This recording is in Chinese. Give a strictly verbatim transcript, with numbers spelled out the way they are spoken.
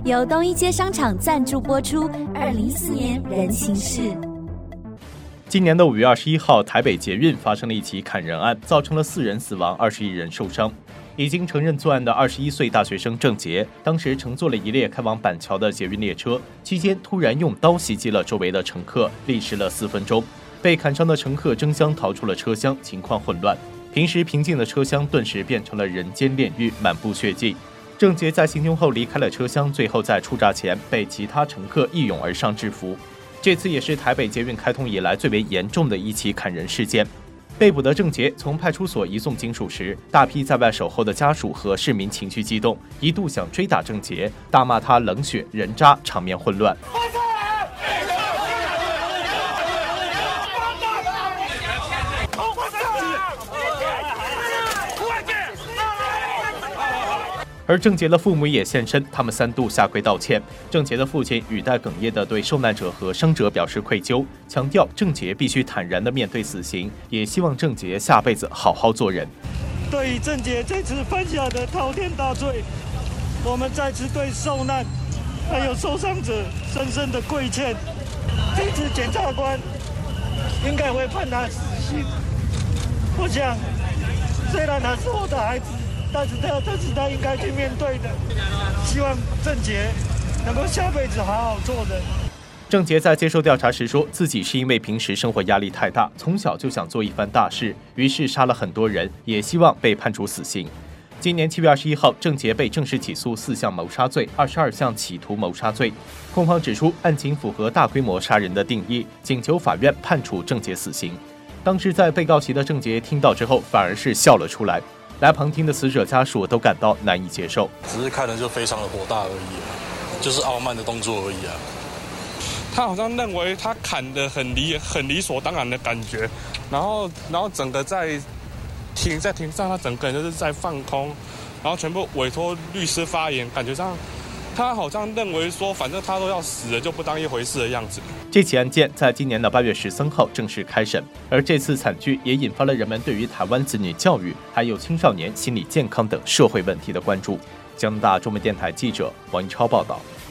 由东一街商场赞助播出。二零一四年人情世。 今年的五月二十一号，台北捷运发生了一起砍人案，造成了四人死亡，二十一人受伤。已经承认作案的二十一岁大学生郑捷，当时乘坐了一列开往板桥的捷运列车，期间突然用刀袭击了周围的乘客，历时了四分钟。被砍伤的乘客争相逃出了车厢，情况混乱。平时平静的车厢顿时变成了人间炼狱，满布血迹。郑捷在行凶后离开了车厢，最后在出闸前被其他乘客一拥而上制服。这次也是台北捷运开通以来最为严重的一起砍人事件。被捕的郑捷从派出所移送警署时，大批在外守候的家属和市民情绪激动，一度想追打郑捷，大骂他冷血人渣，场面混乱。而郑捷的父母也现身，他们三度下跪道歉。郑捷的父亲语带哽咽地对受难者和伤者表示愧疚，强调郑捷必须坦然地面对死刑，也希望郑捷下辈子好好做人。 对于郑捷这次犯下的滔天大罪，我们再次对受难还有受伤者深深的跪歉。这次检察官应该会判他死刑。我想，虽然他是我的孩子，但是他，这是他应该去面对的。希望郑捷能够下辈子好好做人。 郑捷在接受调查时说，自己是因为平时生活压力太大，从小就想做一番大事，于是杀了很多人，也希望被判处死刑。今年七月二十一号，郑捷被正式起诉四项谋杀罪、二十二项企图谋杀罪。控方指出，案情符合大规模杀人的定义，请求法院判处郑捷死刑。当时在被告席的郑捷听到之后，反而是笑了出来。来旁听的死者家属都感到难以接受， 只是看人就非常的火大而已、啊，就是傲慢的动作而已啊。 他好像认为他砍得很理很理所当然的感觉，然后然后整个在庭在庭上，他整个人就是在放空，然后全部委托律师发言，感觉上他好像认为说，反正他都要死了，就不当一回事的样子。 这起案件在今年的八月十三号正式开审，而这次惨剧也引发了人们对于台湾子女教育还有青少年心理健康等社会问题的关注。加拿大中文电台记者王一超报道。